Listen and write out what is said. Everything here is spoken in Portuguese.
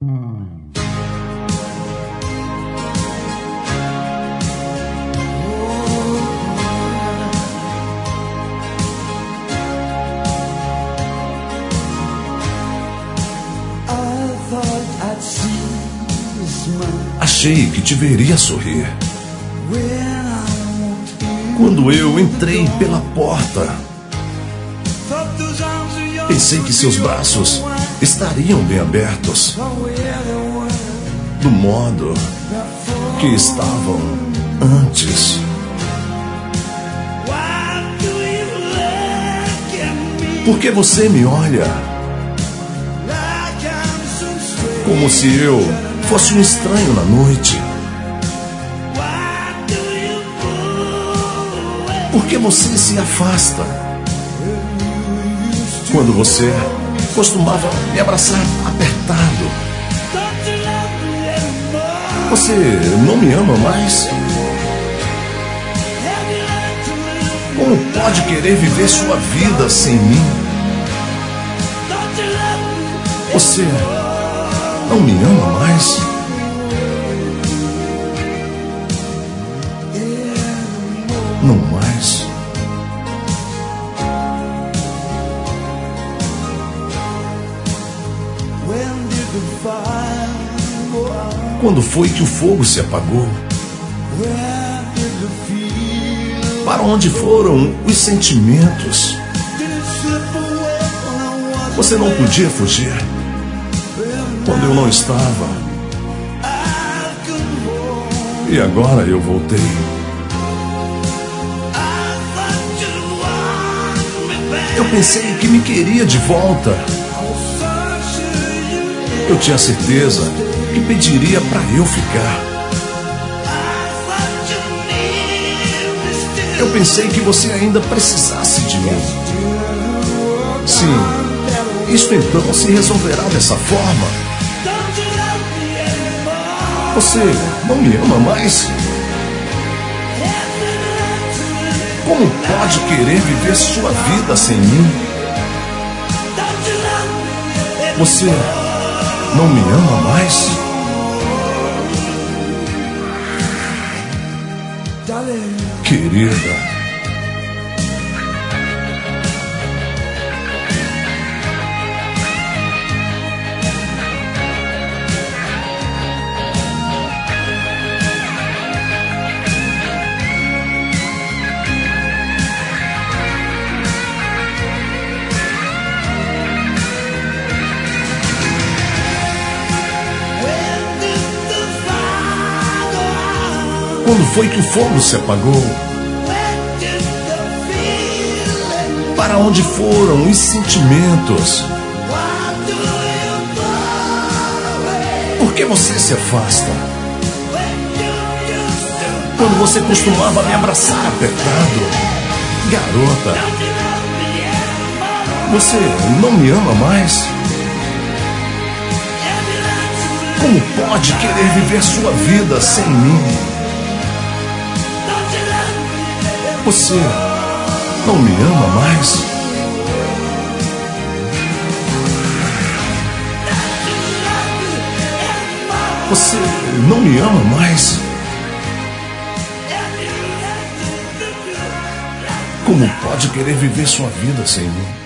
Achei que te veria sorrir quando eu entrei pela porta. Pensei que seus braços estariam bem abertos, do modo que estavam antes. Por que você me olha como se eu fosse um estranho na noite? Por que você se afasta quando você costumava me abraçar apertado? Você não me ama mais? Como pode querer viver sua vida sem mim? Você não me ama mais? Não mais? Quando foi que o fogo se apagou? Para onde foram os sentimentos? Você não podia fugir quando eu não estava. E agora eu voltei. Eu pensei que me queria de volta. Eu tinha certeza que pediria para eu ficar. Eu pensei que você ainda precisasse de mim. Sim, isto então se resolverá dessa forma. Você não me ama mais? Como pode querer viver sua vida sem mim? Você não me ama mais? Querida. Quando foi que o fogo se apagou? Para onde foram os sentimentos? Por que você se afasta quando você costumava me abraçar apertado? Garota, você não me ama mais? Como pode querer viver sua vida sem mim? Você não me ama mais? Você não me ama mais? Como pode querer viver sua vida sem mim?